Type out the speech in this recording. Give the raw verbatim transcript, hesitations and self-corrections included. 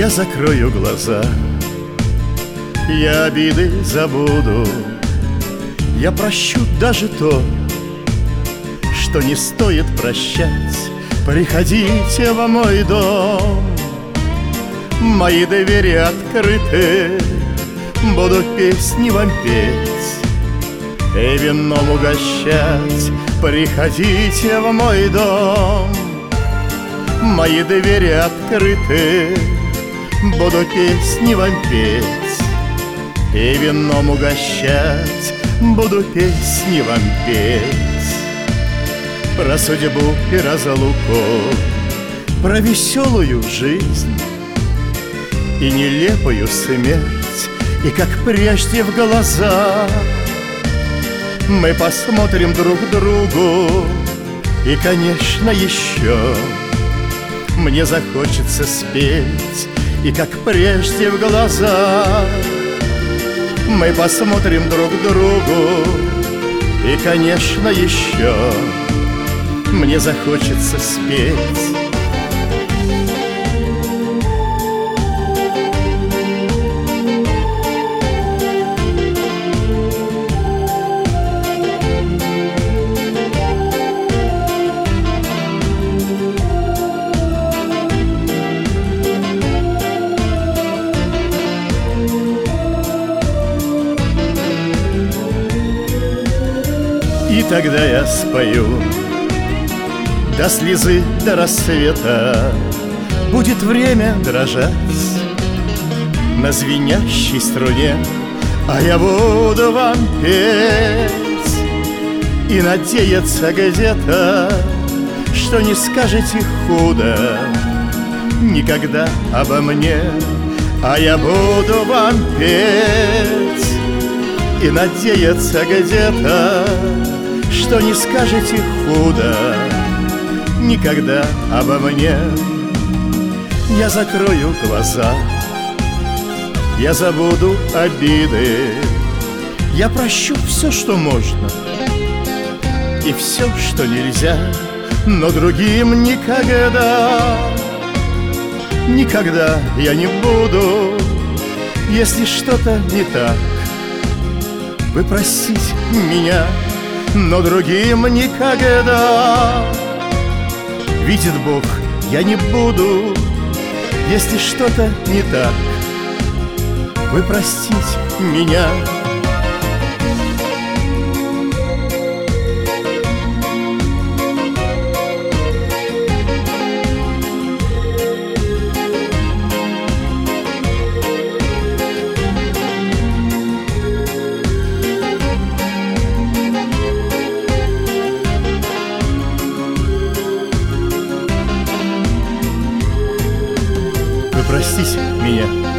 Я закрою глаза, я обиды забуду, я прощу даже то, что не стоит прощать. Приходите в мой дом, мои двери открыты, буду песни вам петь и вином угощать. Приходите в мой дом, мои двери открыты, буду песни вам петь и вином угощать, буду песни вам петь. Про судьбу и разлуку, про веселую жизнь и нелепую смерть, и как прежде в глаза мы посмотрим друг другу. И, конечно, еще мне захочется спеть, и как прежде в глаза мы посмотрим друг другу. И, конечно, еще мне захочется спеть. И тогда я спою до слезы, до рассвета. Будет время дрожать на звенящей струне, а я буду вам петь и надеяться где-то, что не скажете худо никогда обо мне. А я буду вам петь и надеяться где-то, что не скажете худо никогда обо мне. Я закрою глаза, я забуду обиды, я прощу все, что можно, и все, что нельзя, но другим никогда, никогда я не буду. Если что-то не так, вы простите меня, но другим никогда. Видит Бог, я не буду. Если что-то не так, вы простите меня. Простите меня.